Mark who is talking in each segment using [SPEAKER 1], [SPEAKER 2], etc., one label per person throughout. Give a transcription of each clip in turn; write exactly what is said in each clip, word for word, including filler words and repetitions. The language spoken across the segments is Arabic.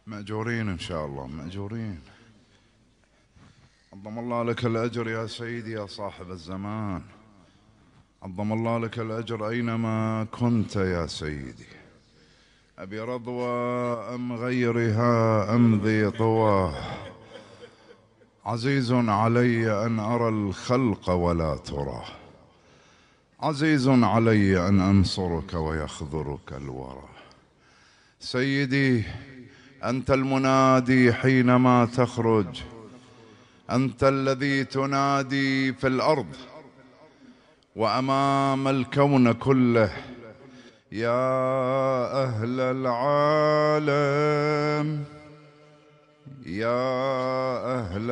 [SPEAKER 1] مأجورين إن شاء الله، مأجورين. عظم الله لك الأجر يا سيدي يا صاحب الزمان، عظم الله لك الأجر أينما كنت يا سيدي. أبي رضوى أم غيرها أم ذي طوى، عزيز علي أن أرى الخلق ولا ترى، عزيز علي أن أنصرك ويخذرك الورى. سيدي أنت المنادي حينما تخرج، أنت الذي تنادي في الأرض وأمام الكون كله: يا أهل العالم، يا أهل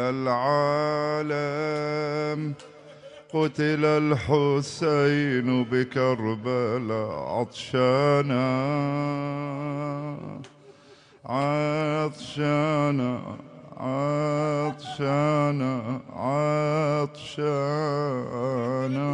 [SPEAKER 1] العالم، قتل الحسين بكربلاء عطشانا عطشانا عطشانا عطشانا.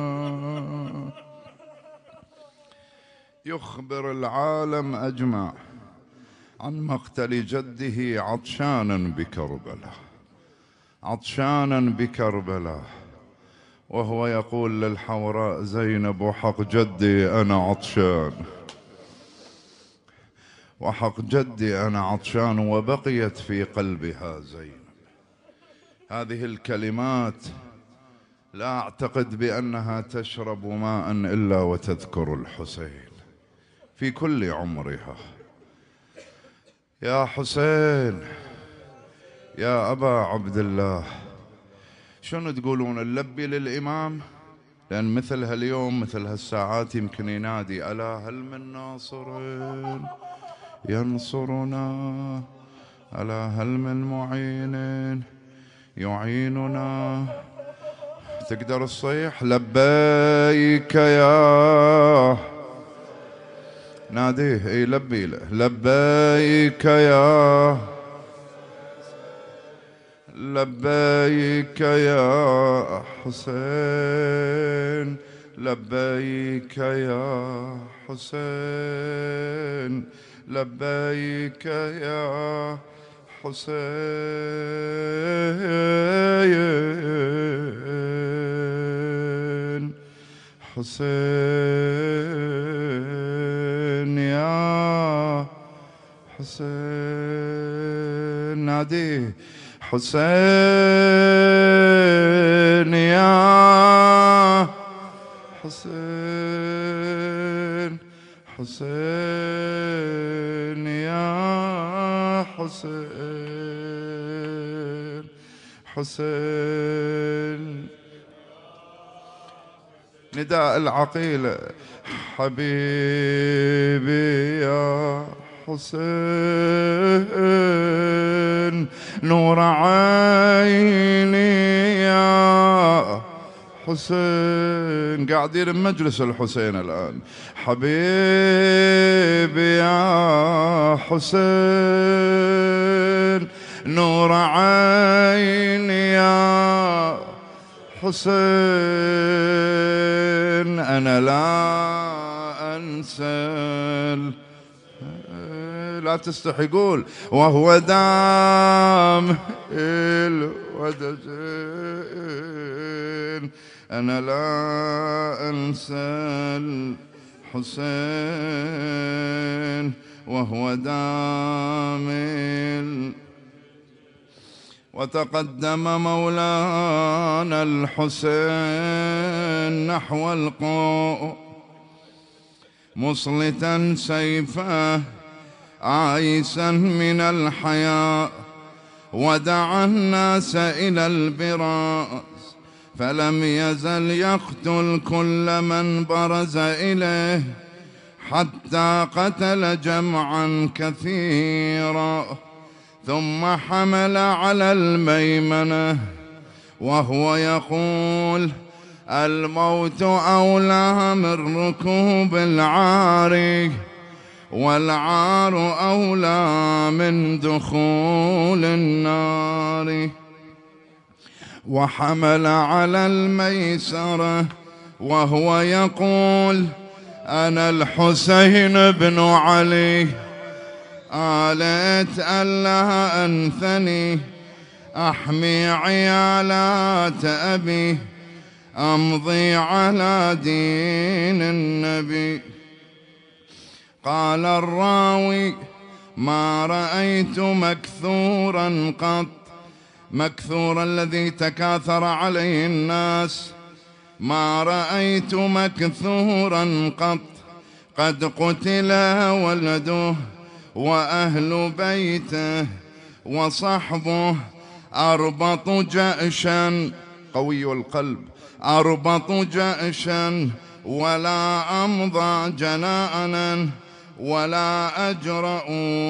[SPEAKER 1] يخبر العالم أجمع عن مقتل جده عطشانا بكربلاء، عطشانا بكربلاء، وهو يقول للحوراء زينب: وحق جدي أنا عطشان، وحق جدي أنا عطشان. وبقيت في قلبها زينب هذه الكلمات، لا أعتقد بأنها تشرب ماء إلا وتذكر الحسين في كل عمرها. يا حسين، يا أبا عبد الله، شنو تقولون؟ نلبي للإمام؟ لأن مثل هاليوم مثل هالساعات يمكن ينادي: ألا هل من ناصر ينصرنا، ألا هل من معين يعيننا. تقدر الصيح؟ لبيك يا، ناديه، اي لبي له: لبيك يا، لبيك يا حسين، لبيك يا حسين، لبيك يا حسين، حسين يا حسين. ناديه: حسين يا حسين، حسين يا حسين، حسين. نداء العقيل: حبيبي يا حسين، نور عيني يا حسين. قاعدين بمجلس الحسين الآن. حبيبي يا حسين، نور عيني يا حسين، أنا لا أنسى. لا تستحي، قول: وهو دام الودجين، أنا لا أنسى الحسين وهو دام. وتقدم مولانا الحسين نحو القوم مصلتا سيفه عائسا من الحياء، ودعا الناس إلى البراس، فلم يزل يقتل كل من برز إليه، حتى قتل جمعا كثيرا. ثم حمل على الميمنة وهو يقول: الموت أولى من ركوب العار، والعار أولى من دخول النار. وحمل على الميسرة وهو يقول: أنا الحسين بن علي، آلت ألا أنثني أحمي عيالات أبي أمضي على دين النبي. قال الراوي ما رأيت مكثورا قط، مكثور الذي تكاثر عليه الناس، ما رأيت مكثورا قط قد قتل ولده وأهل بيته وصحبه أربط جأشا، قوي القلب، أربط جأشا ولا أمضى جنانا ولا أجرأ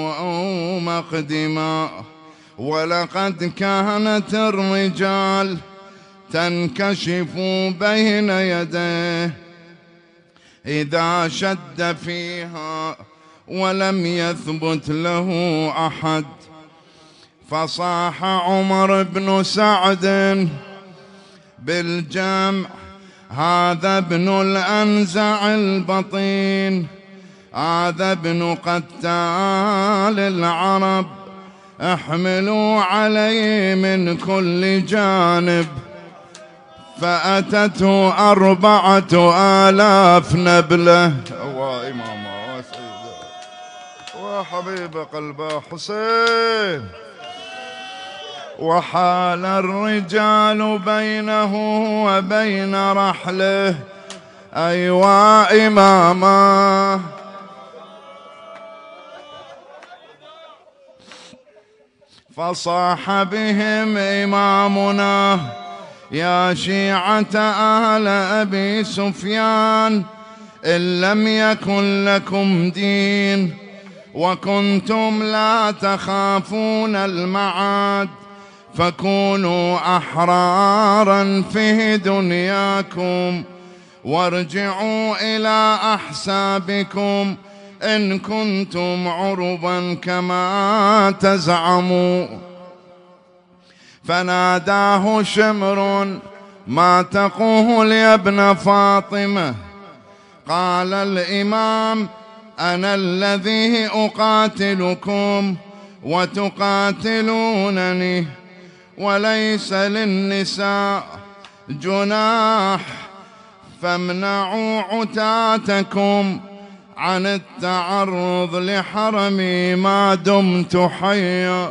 [SPEAKER 1] مقدما. ولقد كانت الرجال تنكشف بين يديه إذا شد فيها ولم يثبت له أحد. فصاح عمر بن سعد بالجمع هذا ابن الأنزع البطين، هذا ابن قتال العرب، احملوا عليه من كل جانب. فأتته أربعة آلاف نبلة. وإمام وسيدة وحبيب قلبه حسين. وحال الرجال بينه وبين رحله أيوا إماما. فصاح بهم إمامنا يا شيعة أهل أبي سفيان إن لم يكن لكم دين وكنتم لا تخافون المعاد فكونوا أحرارا في دنياكم وارجعوا إلى أحسابكم إن كنتم عربا كما تزعموا. فناداه شمر ما تقول يا ابن فاطمة؟ قال الإمام أنا الذي أقاتلكم وتقاتلونني، وليس للنساء جناح، فامنعوا عتاتكم عن التعرض لحرمي ما دمت حيا.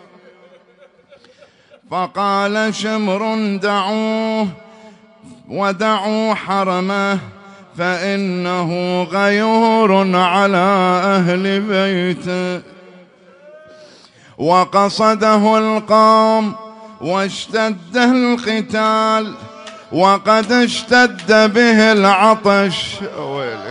[SPEAKER 1] فقال شمر دعوه ودعوا حرمه فإنه غيور على أهل بيته. وقصده القوم واشتد القتال وقد اشتد به العطش. ويلي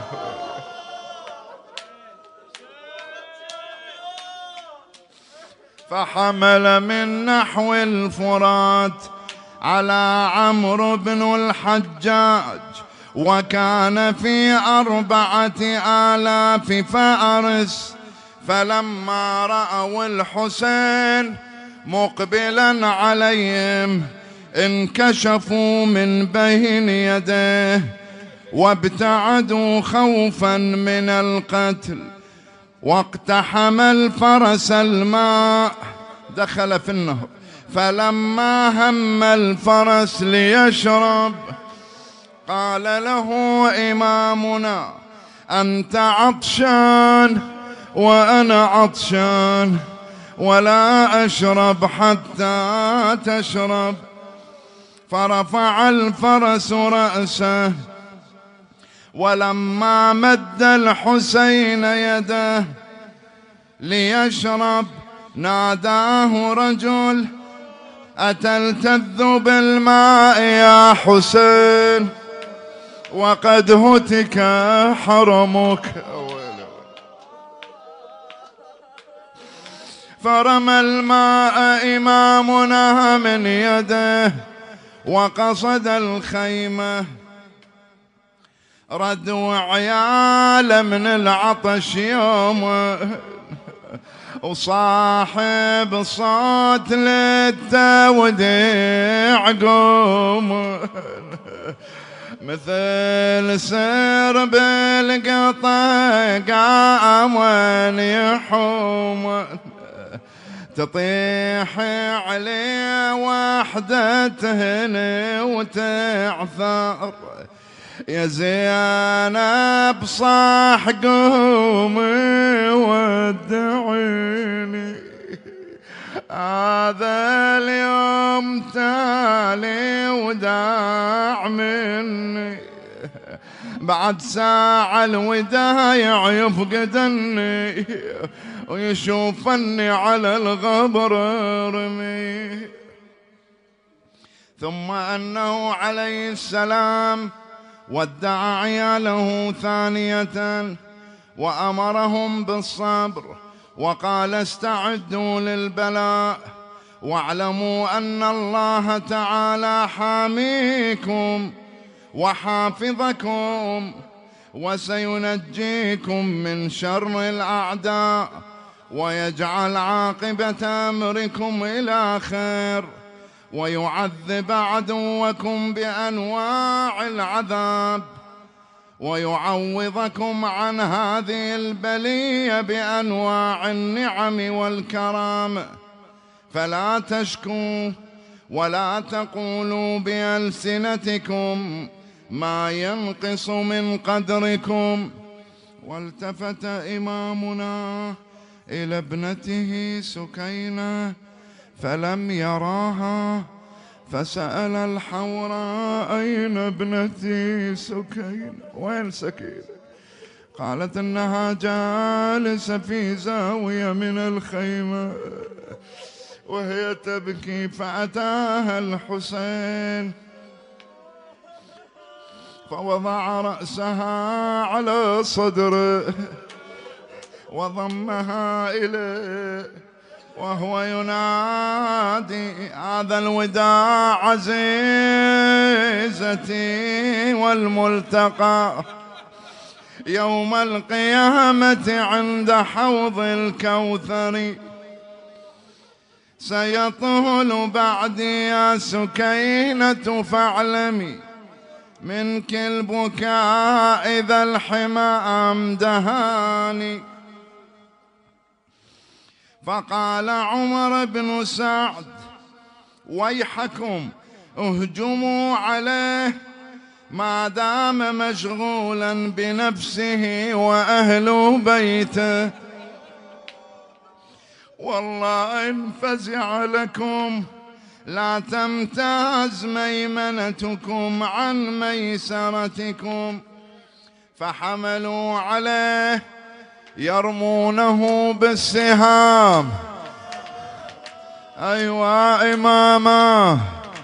[SPEAKER 1] فحمل من نحو الفرات على عمرو بن الحجاج وكان في أربعة آلاف فارس. فلما رأوا الحسين مقبلا عليهم انكشفوا من بين يديه وابتعدوا خوفا من القتل. واقتحم الفرس الماء، دخل في النهر. فلما هم الفرس ليشرب قال له إمامنا أنت عطشان وأنا عطشان ولا أشرب حتى تشرب. فرفع الفرس رأسه ولما مد الحسين يده ليشرب ناداه رجل أتلتذ بالماء يا حسين وقد هتك حرمك. فرمى الماء إمامنا من يده وقصد الخيمة. ردوا عيال من العطش يوم وصاحب صوت للتوديع قوم مثل سرب القطا قام وين يحوم تطيح عليه وحدة تهني وتعثر يا زينب صاح قومي ودعيني هذا اليوم تالي وداع مني بعد ساعة الوداع يفقدني ويشوفني على الغبر رمي. ثم أنه عليه السلام ودع عياله ثانية وأمرهم بالصبر وقال استعدوا للبلاء واعلموا أن الله تعالى حاميكم وحافظكم وسينجيكم من شر الأعداء ويجعل عاقبة أمركم إلى خير ويعذب عدوكم بأنواع العذاب ويعوضكم عن هذه البلية بأنواع النعم والكرام. فلا تشكوا ولا تقولوا بألسنتكم ما ينقص من قدركم. والتفت إمامنا إلى ابنته سكينة فلم يراها فسأل الحوراء أين ابنتي سكينة؟ وين سكينة؟ قالت إنها جالسة في زاوية من الخيمة وهي تبكي فأتاها الحسين فوضع رأسها على صدره وضمها إليه وهو ينادي هذا الوداع عزيزتي والملتقى يوم القيامة عند حوض الكوثر سيطول بعدي يا سكينة فاعلمي منك البكاء إذا الحمام دهاني. فقال عمر بن سعد ويحكم اهجموا عليه ما دام مشغولا بنفسه وأهل بيته والله إن فزع لكم لا تمتاز ميمنتكم عن ميسرتكم. فحملوا عليه يرمونه بالسهام. أيوا إماما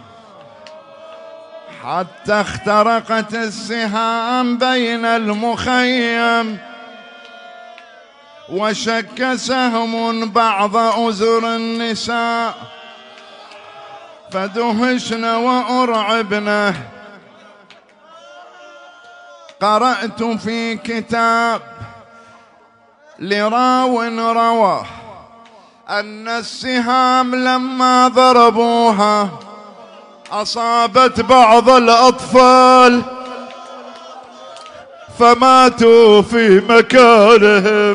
[SPEAKER 1] حتى اخترقت السهام بين المخيم وشك سهم بعض أزر النساء فدهشن وأرعبن. قرأت في كتاب لراو رواه أن السهام لما ضربوها أصابت بعض الأطفال فماتوا في مكانهم.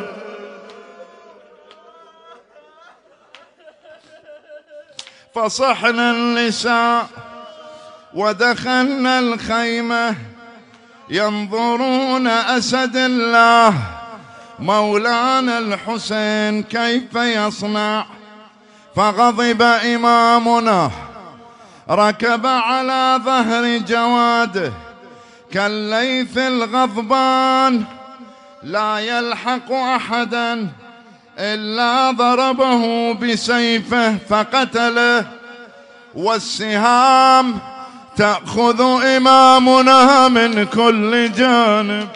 [SPEAKER 1] فصحنا النساء ودخلنا الخيمة ينظرون أسد الله مولانا الحسين كيف يصنع. فغضب إمامنا ركب على ظهر جواده كالليث الغضبان لا يلحق أحدا إلا ضربه بسيفه فقتله والسهام تأخذ إمامنا من كل جانب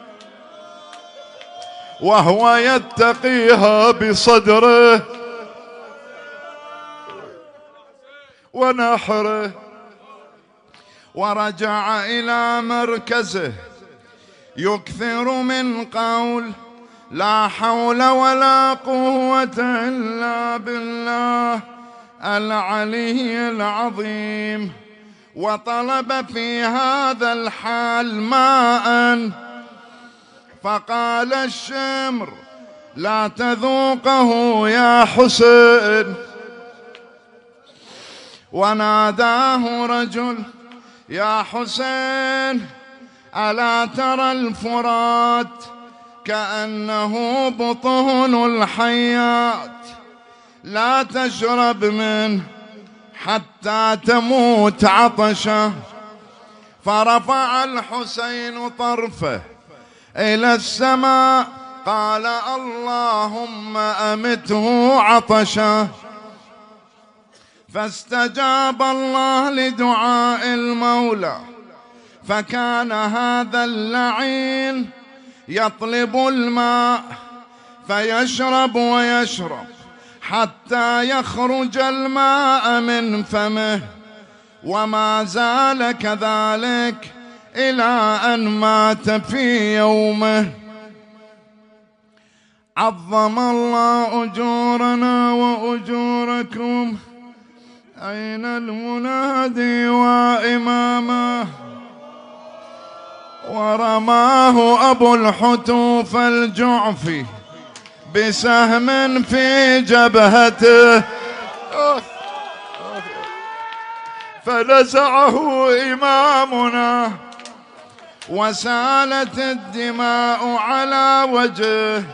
[SPEAKER 1] وهو يتقيها بصدره ونحره. ورجع إلى مركزه يكثر من قول لا حول ولا قوة إلا بالله العلي العظيم. وطلب في هذا الحال ماء، فقال الشمر لا تذوقه يا حسين. وناداه رجل يا حسين ألا ترى الفرات كأنه بطون الحيات، لا تشرب منه حتى تموت عطشا. فرفع الحسين طرفه إلى السماء قال اللهم أمته عطشا. فاستجاب الله لدعاء المولى، فكان هذا اللعين يطلب الماء فيشرب ويشرب حتى يخرج الماء من فمه، وما زال كذلك إلى أن مات في يومه. عظم الله أجورنا وأجوركم. أين المنادي وإمامه؟ ورماه أبو الحتوف الجعفي بسهم في جبهته فنزعه إمامنا وسالت الدماء على وجهه.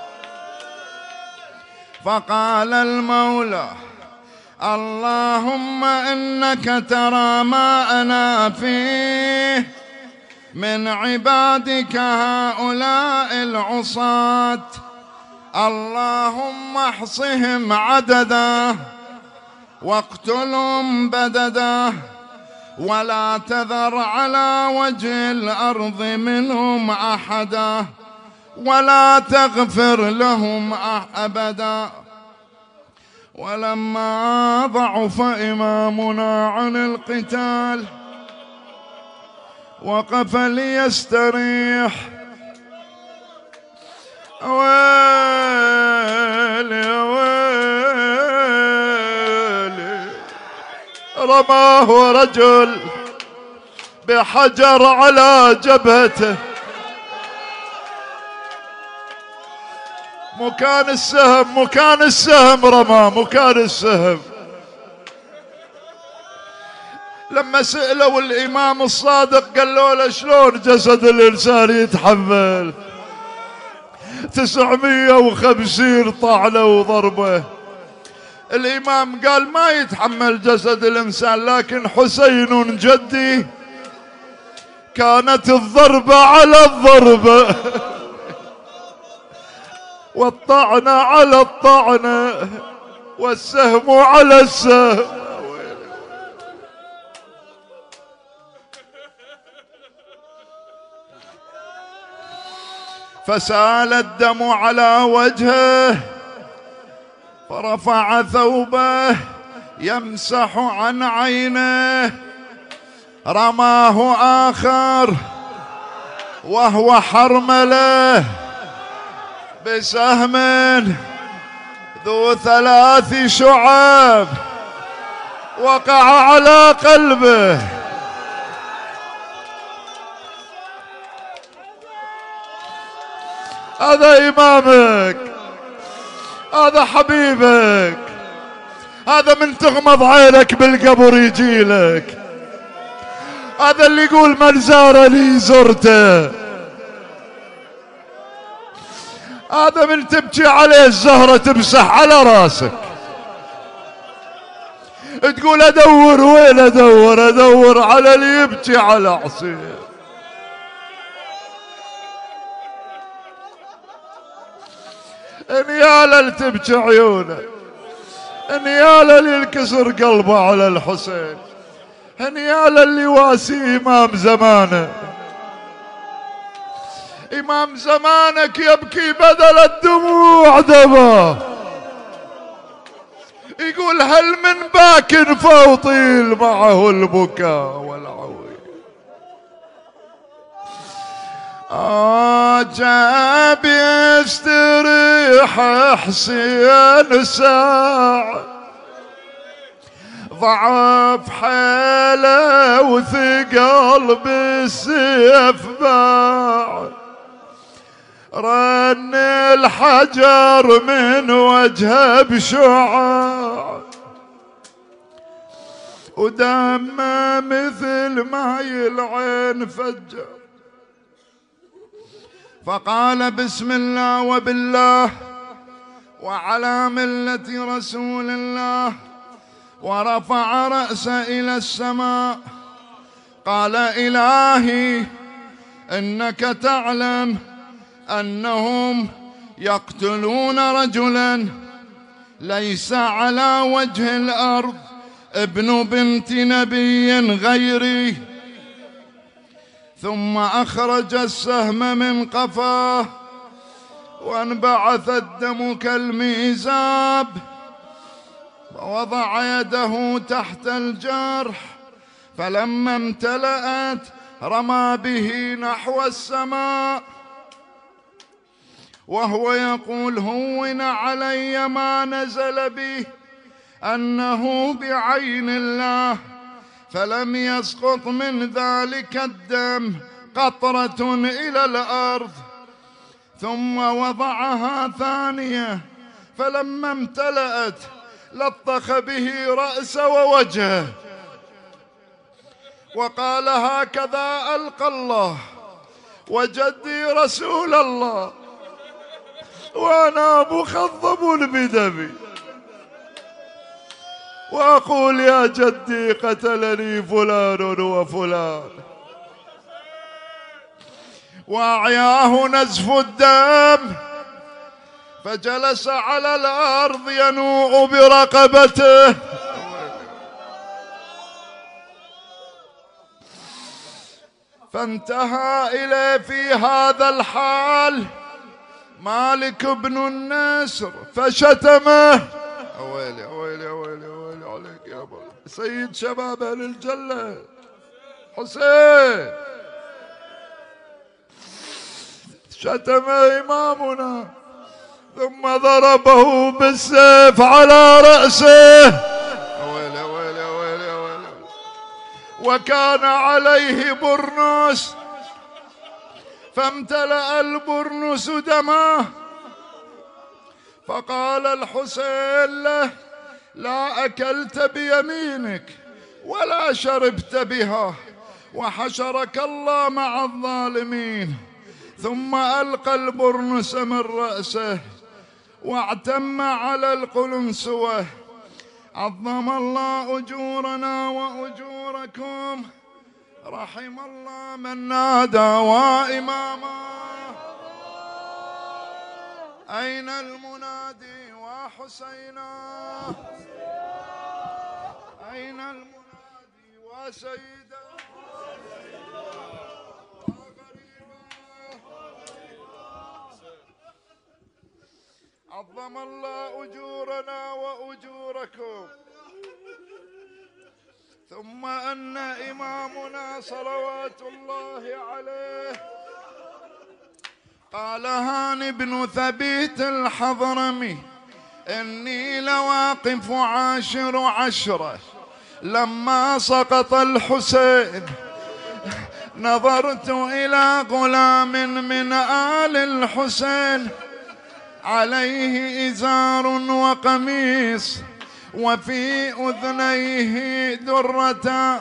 [SPEAKER 1] فقال المولى اللهم إنك ترى ما أنا فيه من عبادك هؤلاء العصاة، اللهم احصهم عددا واقتلهم بددا، ولا تذر على وجه الأرض منهم أحدا، ولا تغفر لهم أبدا. ولما ضعف إمامنا عن القتال وقف ليستريح، ويلي ويلي، رماه رجل بحجر على جبهته مكان السهم، مكان السهم رماه مكان السهم. لما سألوا الإمام الصادق قالوا له شلون جسد الإنسان يتحمل تسعمية وخمسين طعنة وضربة؟ الإمام قال ما يتحمل جسد الإنسان، لكن حسين جدي كانت الضربة على الضربة والطعنة على الطعنة والسهم على السهم. فسال الدم على وجهه، فرفع ثوبه يمسح عن عينه. رماه آخر وهو حرمله بسهم ذو ثلاث شعاب وقع على قلبه. هذا إمامك، هذا حبيبك، هذا من تغمض عينك بالقبر يجيلك، هذا اللي يقول من زارني زرته، هذا من تبكي عليه الزهرة تمسح على راسك، تقول ادور وين ادور، ادور على اللي يبكي على حسين. انياله اللي تبكي عيونه، انياله اللي ينكسر قلبه على الحسين، انياله اللي واسي امام زمانه. امام زمانك يبكي بدل الدموع دمه، يقول هل من باك فاطيل معه البكاء والعويل. عجب يستريح حسين ساعة، ضعف حيله وثقل بالسيف باع، رن الحجر من وجهه بشعاع، ودمه مثل ماي العين فجر. فقال بسم الله وبالله وعلى ملة رسول الله، ورفع رأسه إلى السماء. قال إلهي إنك تعلم أنهم يقتلون رجلا ليس على وجه الأرض ابن بنت نبي غيري. ثم أخرج السهم من قفاه وانبعث الدم كالميزاب، ووضع يده تحت الجرح، فلما امتلأت رمى به نحو السماء وهو يقول هون علي ما نزل به، أنه بعين الله. فلم يسقط من ذلك الدم قطرة إلى الأرض. ثم وضعها ثانية، فلما امتلأت لطخ به رأسه ووجهه وقال هكذا ألقى الله وجدي رسول الله وأنا مخضب بدمي، وأقول يا جدي قتلني فلان وفلان. وأعياه نزف الدم، فجلس على الأرض ينوء برقبته. فانتهى إليه في هذا الحال مالك بن النصر فشتمه. أويلي أويلي أويلي أويلي عليك يا أبو سيد شباب أهل الجنة حسين. شتم إمامنا ثم ضربه بالسيف على رأسه. أويلي أويلي أويلي أويلي. وكان عليه برنس، فامتلأ البرنس دمه. فقال الحسين له لا أكلت بيمينك ولا شربت بها، وحشرك الله مع الظالمين. ثم ألقى البرنس من رأسه واعتم على القلنسوة. عظم الله أجورنا وأجوركم. رحم الله من نادى وإماما. أين المنادي وحسينا؟ أين المنادي وسيدا وغريبا؟ عظم الله أجورنا وأجوركم. ثم أن إمامنا صلوات الله عليه قال هاني بن ثبيت الحضرمي إني لواقف عاشر عشرة لما سقط الحسين، نظرت إلى غلام من آل الحسين عليه إزار وقميص وفي أذنيه درتان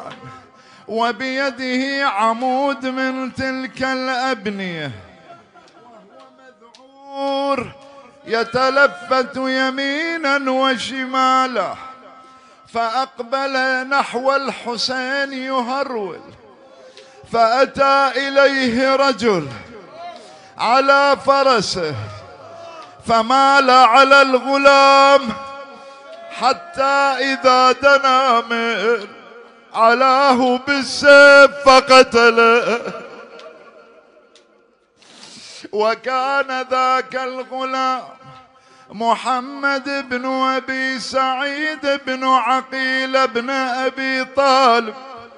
[SPEAKER 1] وبيده عمود من تلك الأبنية، وهو مذعور يتلفت يمينا وشمالا. فأقبل نحو الحسين يهرول، فأتى إليه رجل على فرسه فمال على الغلام حتى إذا دنا من علاه بالسيف فقتله. وكان ذاك الغلام محمد بن أبي سعيد بن عقيل بن أبي طالب،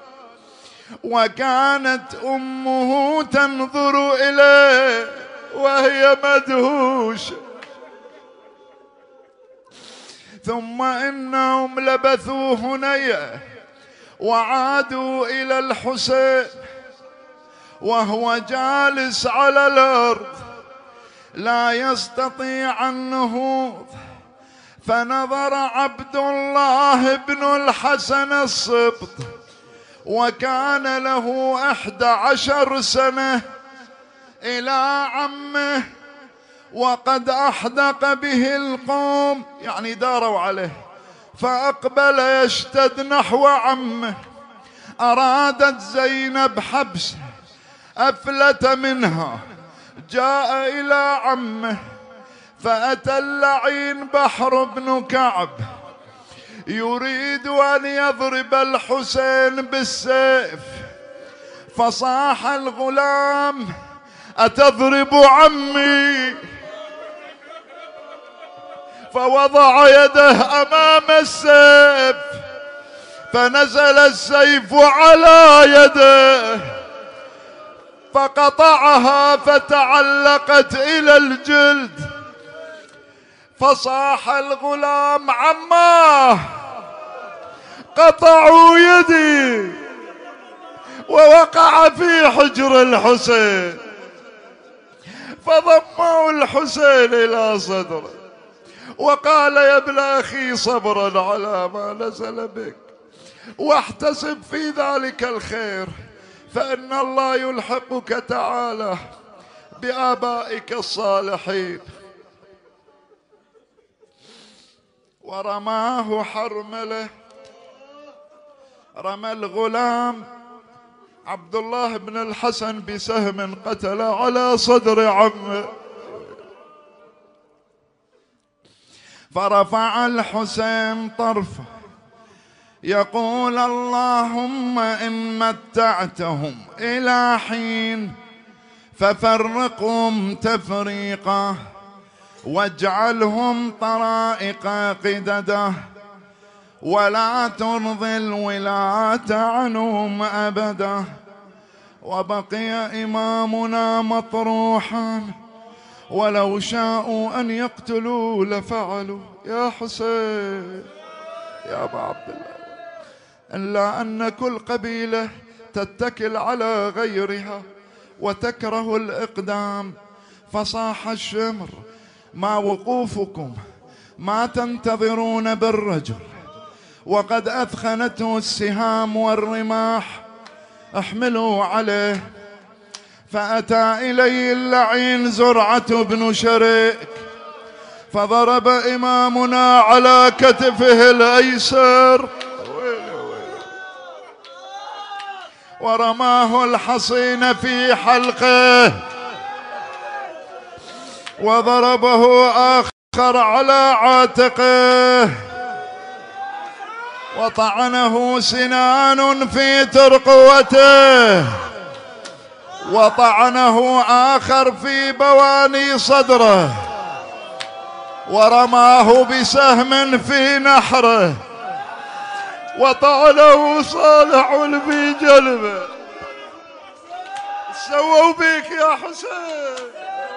[SPEAKER 1] وكانت أمه تنظر إليه وهي مدهوشة. ثم إنهم لبثوا هنيئة وعادوا إلى الحسين وهو جالس على الأرض لا يستطيع النهوض، فنظر عبد الله بن الحسن السبط وكان له إحدى عشر سنة إلى عمه وقد أحدق به القوم، يعني داروا عليه، فأقبل يشتد نحو عمه. أرادت زينب حبسه، أفلت منها، جاء إلى عمه، فأتى اللعين بحر بن كعب يريد أن يضرب الحسين بالسيف، فصاح الغلام: أتضرب عمي؟ فوضع يده أمام السيف، فنزل السيف على يده فقطعها فتعلقت إلى الجلد. فصاح الغلام: عماه قطعوا يدي، ووقع في حجر الحسين، فضموا الحسين إلى صدره وقال: يا ابن أخي صبرا على ما نزل بك، واحتسب في ذلك الخير، فإن الله يلحقك تعالى بآبائك الصالحين. ورماه حرمله، رمى الغلام عبد الله بن الحسن بسهم قتل على صدر عمه، فرفع الحسين طرفه يقول: اللهم إن متعتهم إلى حين ففرقهم تفريقا، واجعلهم طرائق قددا، ولا ترضي الولاة عنهم أبدا. وبقي إمامنا مطروحا، ولو شاءوا أن يقتلوا لفعلوا. يا حسين يا أبا عبد الله، إلا أن كل قبيلة تتكل على غيرها وتكره الإقدام. فصاح الشمر: ما وقوفكم؟ ما تنتظرون بالرجل وقد أثخنته السهام والرماح؟ احملوا عليه. فأتى إليه اللعين زرعة بن شريك، فضرب إمامنا على كتفه الأيسر ورماه الحصين في حلقه، وضربه آخر على عاتقه، وطعنه سنان في ترقوته، وطعنه آخر في بواني صدره، ورماه بسهم في نحره، وطعنه صالح في جلبه. سووا بك يا حسين.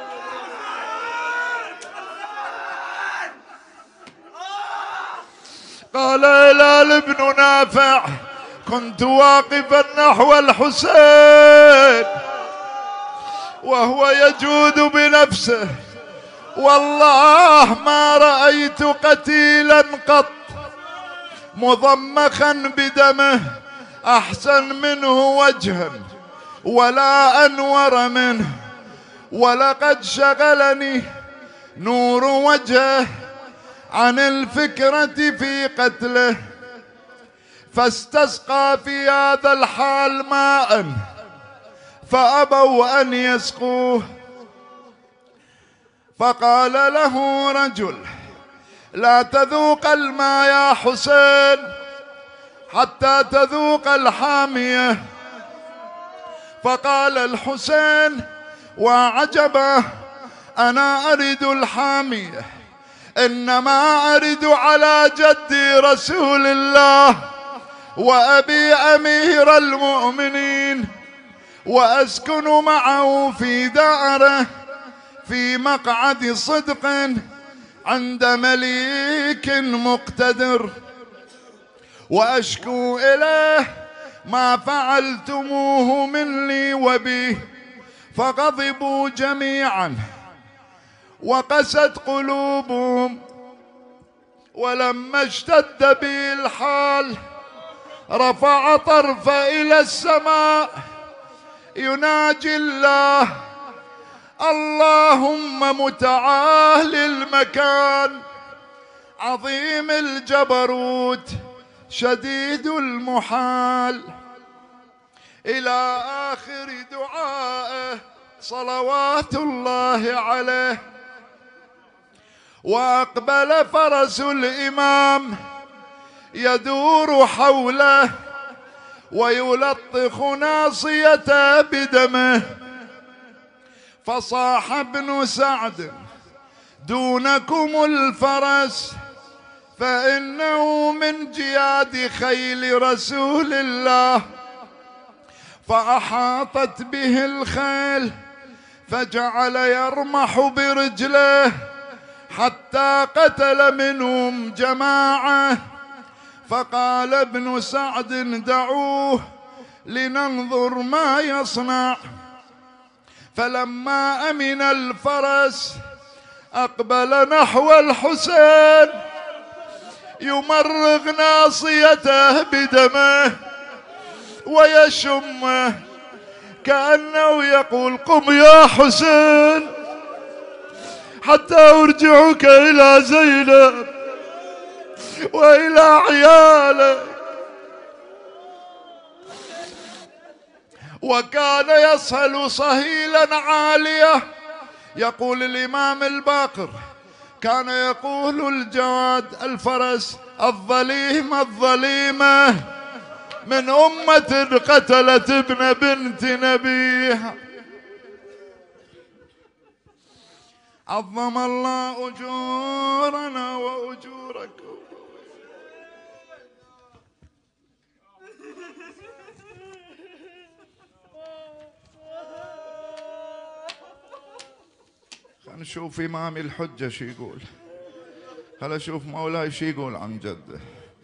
[SPEAKER 1] قال هلال بن نافع: كنت واقفا نحو الحسين وهو يجود بنفسه، والله ما رأيت قتيلا قط مضمخا بدمه أحسن منه وجها ولا أنور منه، ولقد شغلني نور وجهه عن الفكرة في قتله، فاستسقى في هذا الحال ماء فأبوا أن يسقوه. فقال له رجل: لا تذوق الماء يا حسين حتى تذوق الحامية. فقال الحسين: وعجبا، أنا أريد الحامية، إنما أرد على جدي رسول الله وأبي أمير المؤمنين، وأسكن معه في داره في مقعد صدق عند مليك مقتدر، وأشكو إليه ما فعلتموه مني وبي، فغضبوا جميعا وقست قلوبهم. ولما اشتد بي الحال رفع طرفه إلى السماء يناجي الله: اللهم متعال المكان، عظيم الجبروت، شديد المحال، إلى آخر دعائه صلوات الله عليه. وأقبل فرس الإمام يدور حوله ويلطخ ناصيته بدمه، فصاح ابن سعد: دونكم الفرس، فإنه من جياد خيل رسول الله. فأحاطت به الخيل فجعل يرمح برجله حتى قتل منهم جماعة. فقال ابن سعد: دعوه لننظر ما يصنع. فلما أمن الفرس أقبل نحو الحسين يمرغ ناصيته بدمه ويشمه كأنه يقول: قم يا حسين حتى أرجعك إلى زينب وإلى عيالك. وكان يصهل صهيلا عالية. يقول الإمام الباقر: كان يقول الجواد الفرس: الظليمة الظليمة من أمة قتلت ابن بنت نبيها. عظم الله أجورنا وأجوركم. خلينا نشوف إمام الحجة شي يقول، خلينا نشوف مولاي شي يقول عن جده.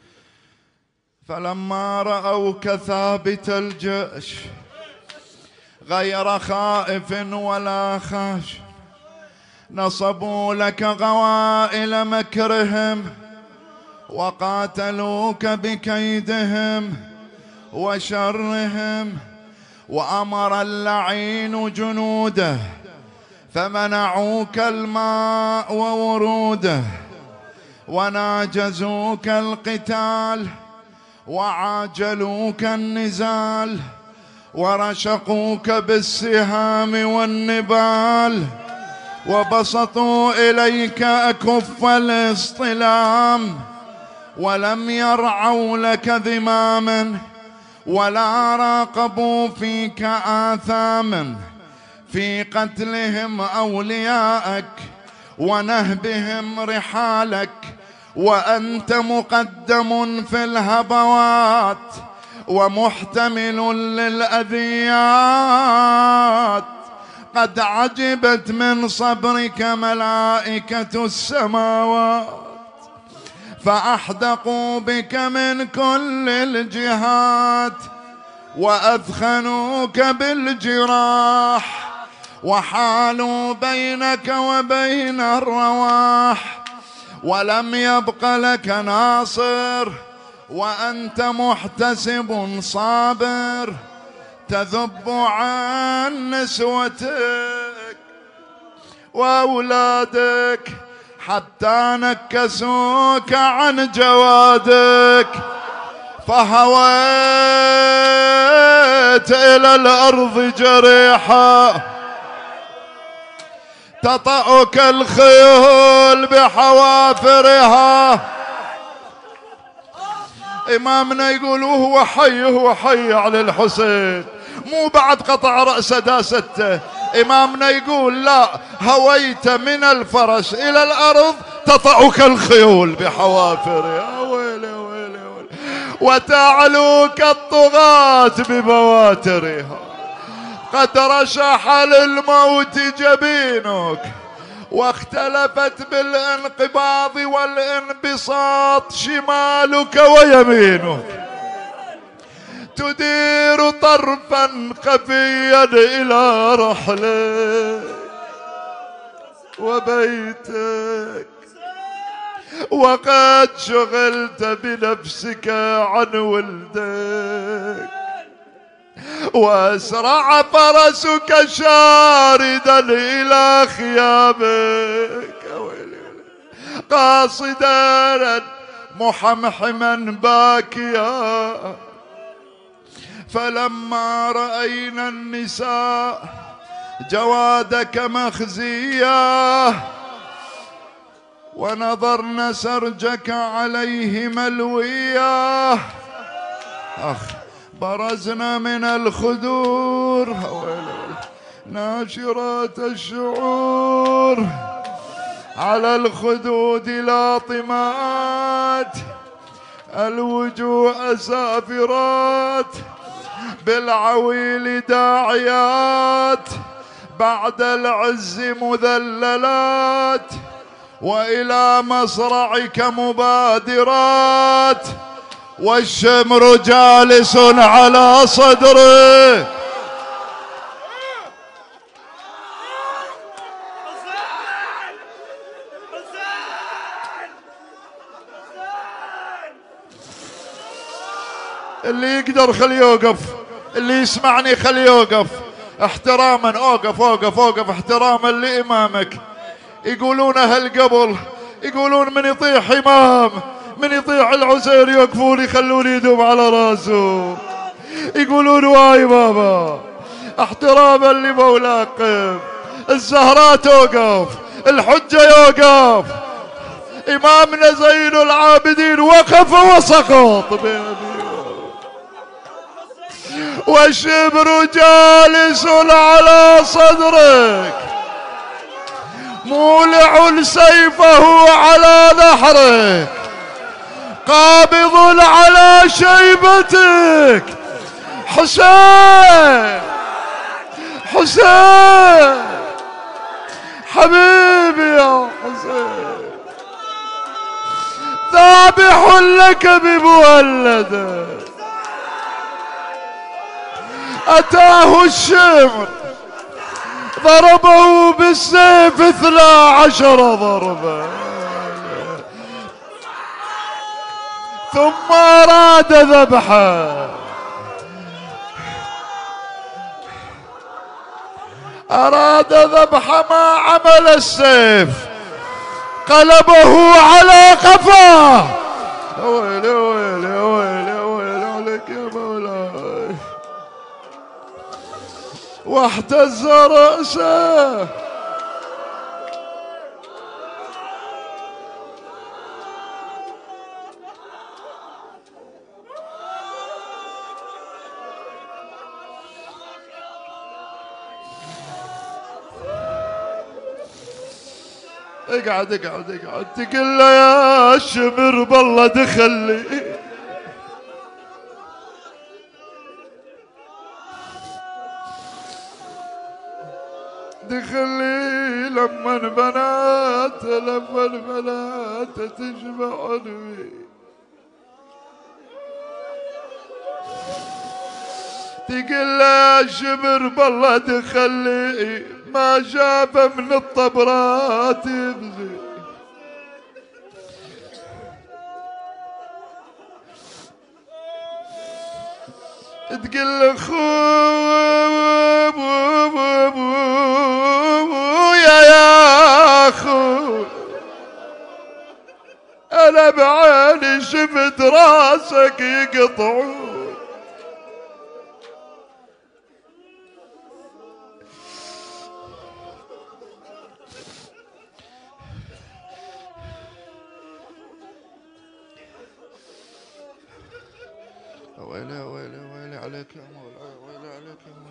[SPEAKER 1] فلما رأوا كثابت الجيش غير خائف ولا خاش، نصبوا لك غوائل مكرهم وقاتلوك بكيدهم وشرهم. وأمر اللعين جنوده فمنعوك الماء ووروده، وناجزوك القتال وعاجلوك النزال، ورشقوك بالسهام والنبال، وبسطوا إليك أكف الاصطلام، ولم يرعوا لك ذماما ولا راقبوا فيك آثاما، في قتلهم أولياءك ونهبهم رحالك. وأنت مقدم في الهبوات ومحتمل للأذيات، قد عجبت من صبرك ملائكة السماوات، فأحدقوا بك من كل الجهات، وأثخنوك بالجراح، وحالوا بينك وبين الرواح، ولم يبق لك ناصر، وأنت محتسب صابر تذب عن نسوتك وأولادك حتى نكسوك عن جوادك، فهويت إلى الأرض جريحا تطأك الخيول بحوافرها. إمامنا يقول وهو حي هو حي على الحسين، مو بعد قطع رأس داسته. إمامنا يقول لا، هويت من الفرس إلى الأرض تطأك الخيول بحوافرها، ويلي ويلي ويلي، وتعلوك الطغاة ببواترها، قد رشح للموت جبينك واختلفت بالانقباض والانبساط شمالك ويمينك، تدير طرفا خفيا إلى رحلك وبيتك، وقد شغلت بنفسك عن ولدك، وأسرع فرسك شاردا إلى خيامك قاصدا محمحما باكيا. فلما رأينا النساء جوادك مخزيا ونظرن سرجك عليه ملويا، أخ برزنا من الخدور ناشرات الشعور على الخدود لاطمات، الوجوه سافرات بالعويل داعيات، بعد العز مذللات، وإلى مصرعك مبادرات، والشمر جالس على صدره. اللي يقدر خليه يوقف، اللي يسمعني خليه يوقف احتراما. اوقف اوقف اوقف احتراما لإمامك. يقولون أهل قبل، يقولون من يطيح إمام، من يطيح العزير يوقفون يخلون يدوم على راسه، يقولون واي بابا احتراما لمولاكم. الزهراء توقف، الحجة يوقف، إمامنا زين العابدين وقف وسقط، والشبر جالس على صدرك مولع سيفه على نحرك قابض على شيبتك. حسين حسين حبيبي يا حسين، ذابح لك بمولده. أتاه الشمر ضربه بالسيف اثنا عشر ضربة، ثم أراد ذبحه، أراد ذبح ما عمل السيف، قلبه على قفاه. ويلي ويلي ويلي ويلي عليك يا مولاي، واحتز رأسه. اقعد اقعد اقعد. تقول له يا شمر بالله دخلي، دخلي لما البنات لما البنات تجمعني، تقول له يا شمر بالله دخلي ما شاف من الطبرات يبزي. تقول له خويا يا خو، انا بعيني شفت راسك يقطعون. ويلي ويلي ويلي عليك يا مولاي، ويلي عليك يا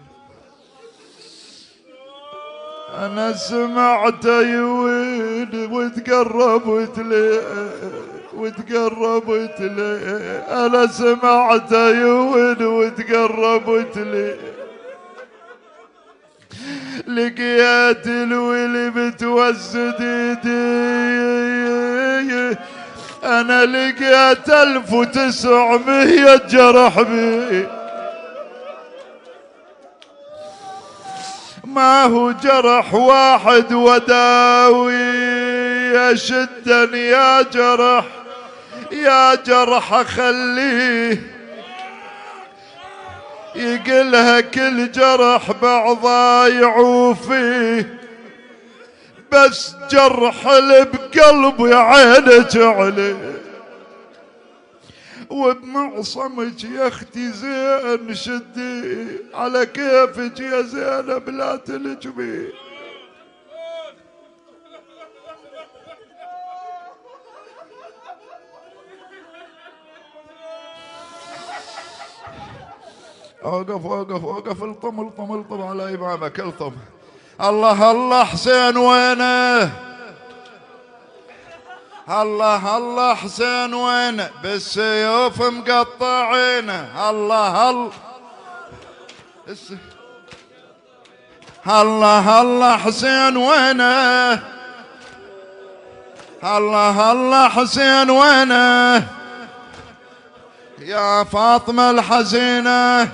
[SPEAKER 1] مولاي. أنا سمعت يوين وتقرب وتلي وتقرب وتلي، أنا سمعت يوين وتقرب وتلي، لقيت الولي متوسد ايدي، انا لقيت الف وتسعمية جرح بي، ما هو جرح واحد وداوي، اشدا يا جرح يا جرح خليه يقلها كل جرح بعضا يعوفيه، بس جرح اللي بقلبي عينك عليه، وبمعصمك يا اختي زين شدي على كيفك يا زينب لا تلجمي. اوقف اوقف اوقف الطم الطم الطم على امامك الطم. الله الله حسين وينه؟ الله الله حسين وينه؟ بالسيوف مقطعينه. الله الله الله الله حسين وينه؟ الله الله حسين وينه؟ يا فاطمة الحزينة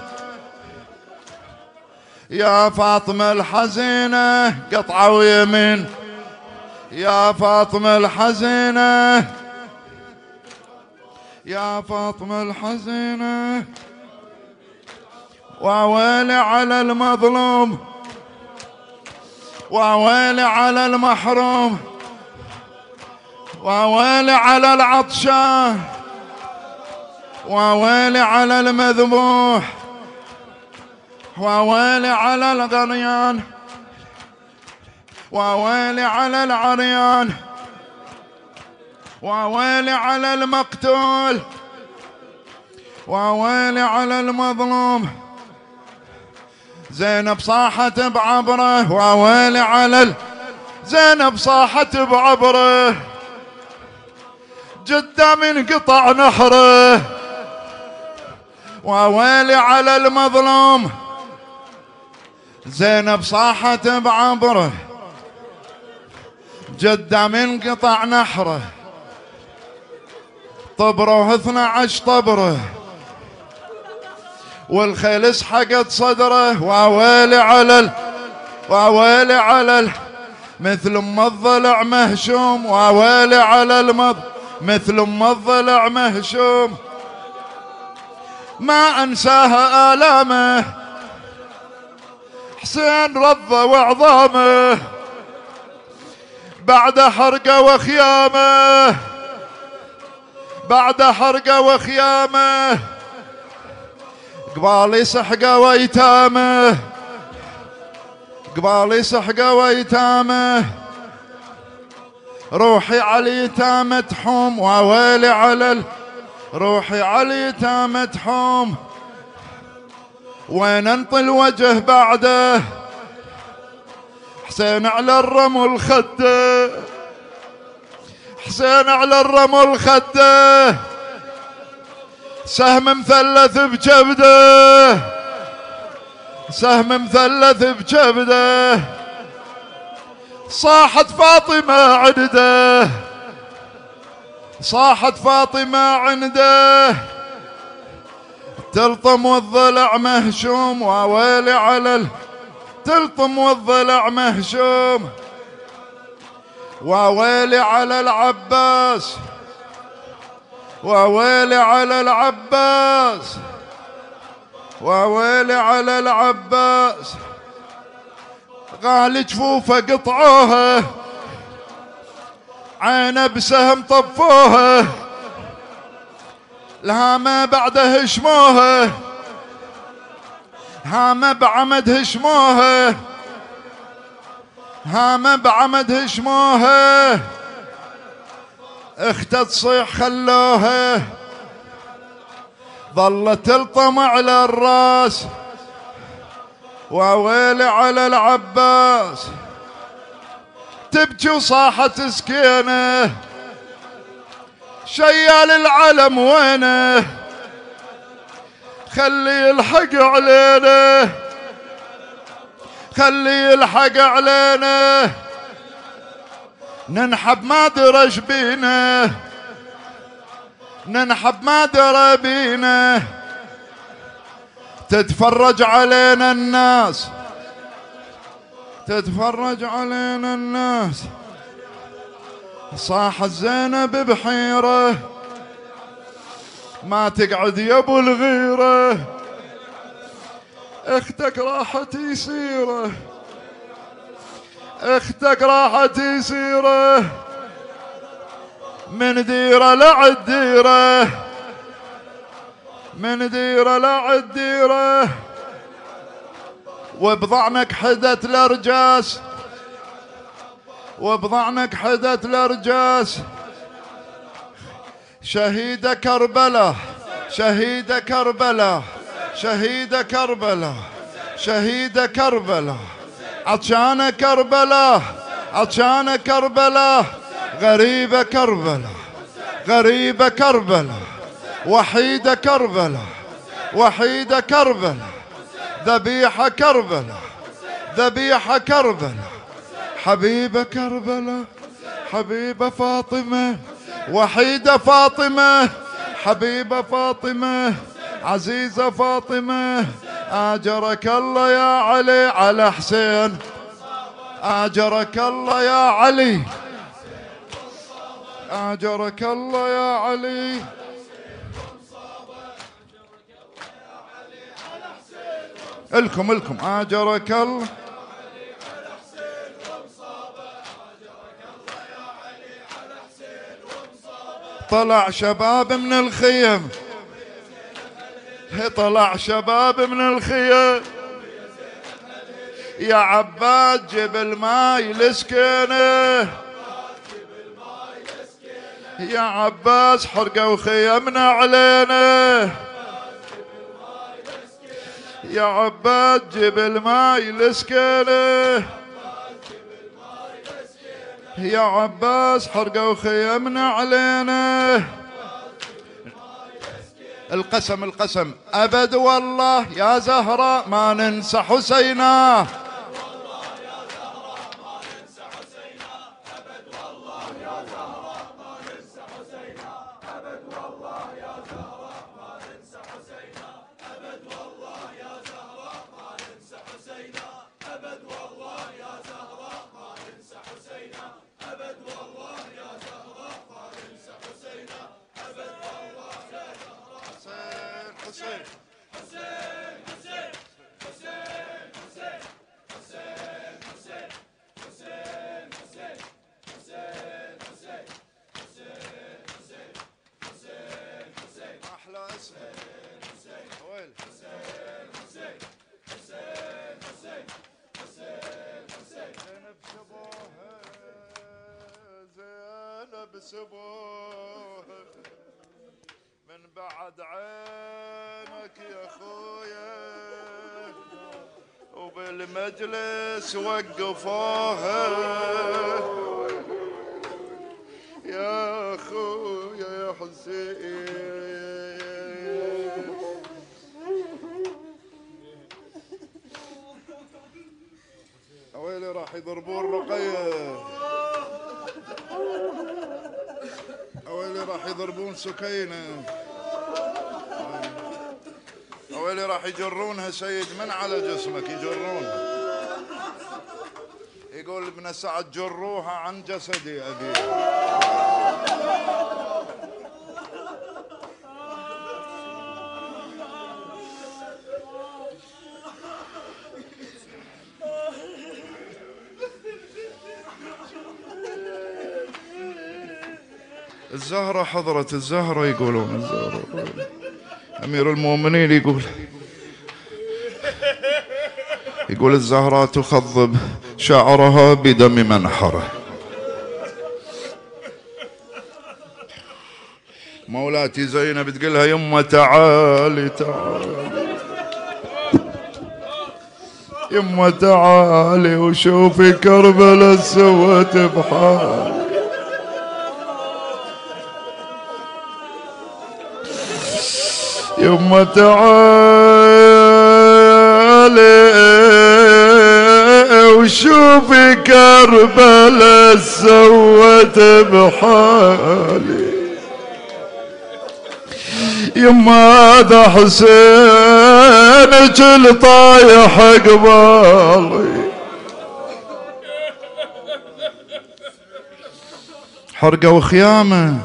[SPEAKER 1] يا فاطمة الحزينة قطعوا يمين، يا فاطمة الحزينة يا فاطمة الحزينة، وويلي على المظلوم وويلي على المحروم، وويلي على العطشان، وويلي على المذبوح، وويلي على الغريان، وويلي على العريان، وويلي على المقتول، وويلي على المظلوم. زينب صاحت بعبره، وويلي على ال... زينب صاحت بعبره، جده من قطع نحره، وويلي على المظلوم. زينب صاحت بعبره، جده من قطع نحره، طبره اثنى عشر طبره، والخيل سحقت صدره، وويلي على ال... وويلي على ال... مثل ام الضلع مهشوم، وويلي على المض مثل ام الضلع مهشوم. ما انساها آلامه حسين رضى وعظامه، بعد حرقه وخيامه بعد حرقه وخيامه، قبالي سحقه ويتامه قبالي سحقه ويتامه، روحي على اليتامى تحوم، وويلي على ال... روحي على اليتامى تحوم. وين انطي الوجه بعده؟ حسين على الرمل خده، حسين على الرمل خده، سهم مثلث بجبده، سهم مثلث بجبده، صاحت فاطمة عنده، صاحت فاطمة عنده، تلطم والضلع مهشوم، وويلي على ال... تلطم والضلع مهشوم، وويلي على العباس، وويلي على العباس، وويلي على العباس. غالي جفوفه قطعوها، عينه بسهم طفوها، الهامه بعده هشموها، هامه بعمد هشموها، هامه بعمد هشموها، اخته تصيح خلوها، ظلت تلطم على الراس، وويلي على العباس. تبكي وصاحت سكينه، شيال العلم وينه؟ خلي يلحق علينا، خلي يلحق علينا ننحب ما درش بينا ننحب ما درى بينا تتفرج علينا الناس تتفرج علينا الناس صاحت زينب بحيرة ما تقعد يا ابو الغيرة اختك راحت يسيره اختك راحت يسيره من ديره لعد ديره من ديره لعد ديره وبضعنك حدت الارجاس وبضعنك حدت الارجاس شهيدة كربلاء شهيدة كربلاء شهيدة كربلاء شهيدة كربلاء عطشانة كربلاء عطشانة كربلاء غريبة كربلاء غريبة كربلاء وحيدة كربلاء وحيدة كربلاء ذبيحة كربلاء ذبيحة كربلاء حبيبة كربلاء حبيبة فاطمة وحيدة فاطمة حبيبة فاطمة عزيزة فاطمة آجرك الله يا علي على حسين آجرك الله يا علي آجرك الله يا علي الكم الكم آجرك الله طلع شباب من الخيم طلع شباب من الخيم يا عباد جيب الماي لسكينه يا عباس حرقوا خيمنا علينا يا عباد جيب الماي لسكينه يا عباس حرقوا خيمنا علينا القسم القسم أبد والله يا زهراء ما ننسى حسينا بسبوه من بعد عينك يا خويا وبالمجلس وقفوها يا خويا يا حسين اويلي راح يضربون رقيه اويلي راح يضربون سكينه اويلي راح يجرونها سيد من على جسمك يجرونها يقول ابن سعد جروها عن جسدي ابي الزهرة حضرت الزهرة يقولون الزهرة أمير المؤمنين يقول يقول الزهرة تخضب شعرها بدم منحره مولاتي زينب تقولها يمه تعالي تعالي يمه تعالي وشوفي كربلاء سوت بحالي يمه تعالي وشوفي كربلاء سوت بحالي، يما ذا حسينك الطايح قبالي. حرقة وخيامة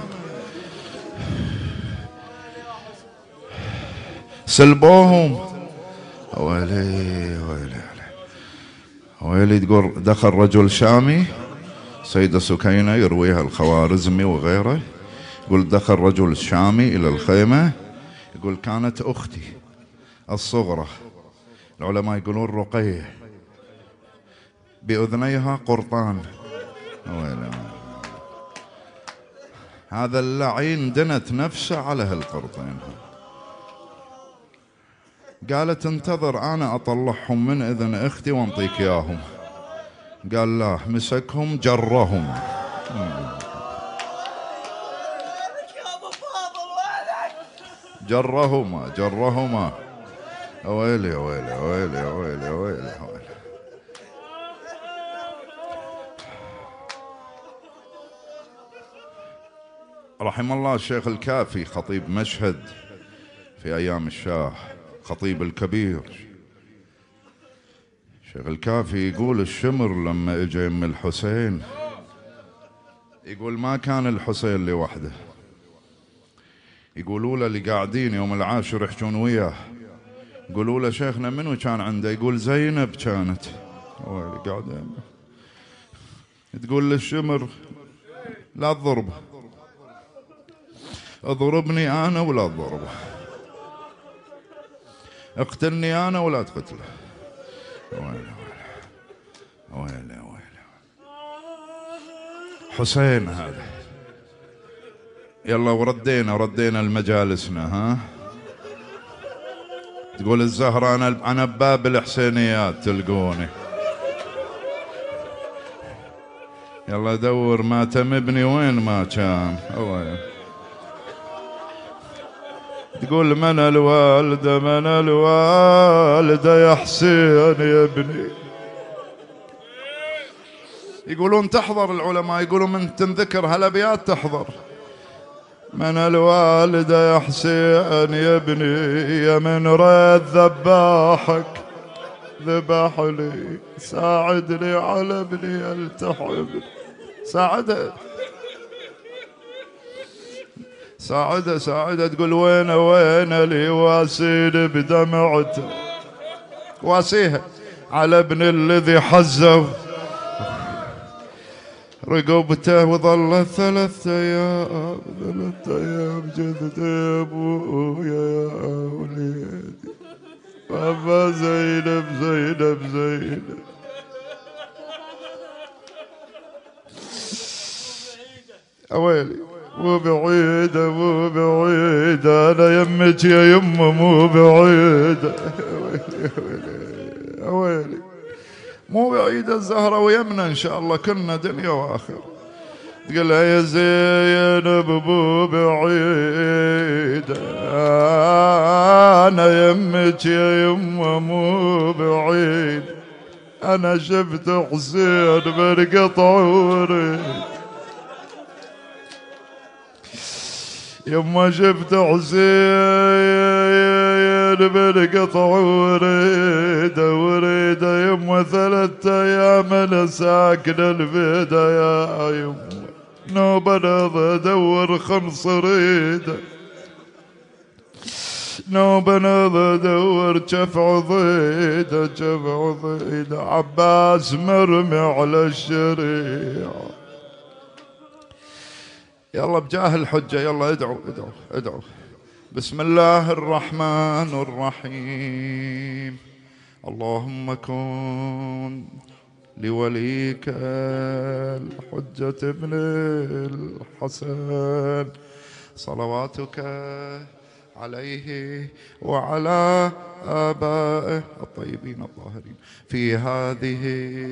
[SPEAKER 1] سلبوهم. ويلي ويلي ويلي. تقول دخل رجل شامي، سيدة سكينة يرويها الخوارزمي وغيره، يقول دخل رجل شامي إلى الخيمة، يقول كانت أختي الصغرى، العلماء يقولون رقية، بأذنيها قرطان. ويلي. هذا اللعين دنت نفسه على هالقرطين. قالت انتظر أنا أطلعهم من إذن أختي وانطيك إياهم. قال لا، مسكهم جرهم. جرهما جرهما. ويلي ويلي ويلي ويلي ويلي ويلي. رحم الله الشيخ الكافي خطيب مشهد في أيام الشاه، خطيب الكبير. الشيخ الكافي يقول الشمر لما اجى ام الحسين، يقول ما كان الحسين لوحده، يقولوا له اللي قاعدين يوم العاشر يحجون وياه، يقولوا له شيخنا منو كان عنده؟ يقول زينب كانت. قاعدة تقول للشمر لا تضربه، اضربني انا ولا تضربه، اقتلني انا ولا تقتله. ويلي ويلي ويلي ويلي. حسين هذا. يلا وردينا ردينا لمجالسنا. ها تقول الزهرة انا انا بباب الحسينيات تلقوني. يلا دور ماتم ابني وين ما كان. ويلي. تقول من الوالدة من الوالدة يا حسين يا ابني. يقولون تحضر العلماء، يقولون من تنذكر هالابيات تحضر. من الوالدة يا حسين يا ابني، يا من رد ذباحك ذبح لي، ساعدني على ابني التحبني. ساعده ساعده ساعده. تقول وين وين اللي واسين بدمعته، واسيها على ابن الذي حزه رقبته، وظل ثلاثة أيام ثلاثة أيام جثته يا أبويا يا وليدي. أما زينب زينب زينب. أويلي. مو بعيدة مو بعيدة، أنا يمك يا يمه مو بعيدة. أويلي. مو بعيدة الزهرة ويمنا إن شاء الله، كنا دنيا وآخر. تقولها يا زينب مو بعيدة، أنا يمك يا يمه مو بعيد، أنا شفت حسين برقطع وريد. يما شفت حسين برقطع وريده وريده. يما ثلاثة ايام انا ساكن البيده يا يما، نوبه نوبه ادور خمس ريده، نوبه نوبه ادور شفع ضيده شفع ضيده. عباس مرمي على الشريعه. يلا بجاه الحجة يلا ادعوا ادعوا ادعوا. بسم الله الرحمن الرحيم. اللهم كن لوليك الحجة ابن الحسن صلواتك عليه وعلى آبائه الطيبين الطاهرين في هذه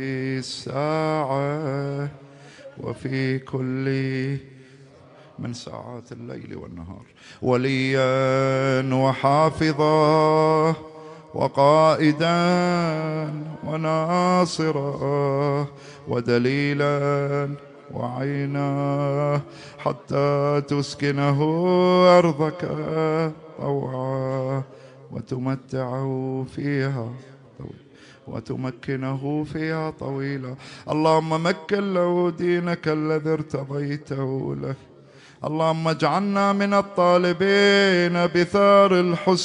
[SPEAKER 1] الساعة وفي كل من ساعات الليل والنهار، وليا وحافظا وقائدا وناصرا ودليلا وعينا، حتى تسكنه أرضك طوعا وتمتعه فيها وتمكنه فيها طويلا. اللهم مكن له دينك الذي ارتضيته له. اللهم اجعلنا من الطالبين بثار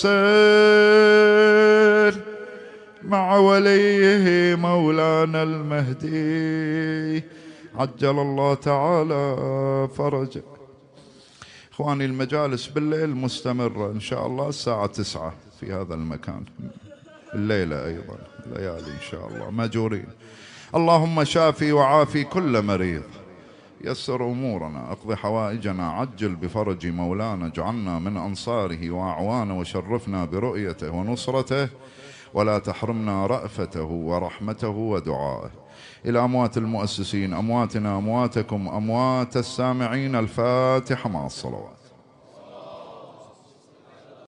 [SPEAKER 1] الحسين مع وليه مولانا المهدي عجل الله تعالى فرجه. إخواني، المجالس بالليل مستمرة إن شاء الله الساعة تسعة في هذا المكان، الليلة أيضا الليالي إن شاء الله ماجورين. اللهم شافي وعافي كل مريض، يسر أمورنا، اقض حوائجنا، عجل بفرج مولانا، اجعلنا من أنصاره وأعوانه، وشرفنا برؤيته ونصرته، ولا تحرمنا رأفته ورحمته ودعائه. إلى أموات المؤسسين، أمواتنا أمواتكم أموات السامعين، الفاتحة مع الصلوات.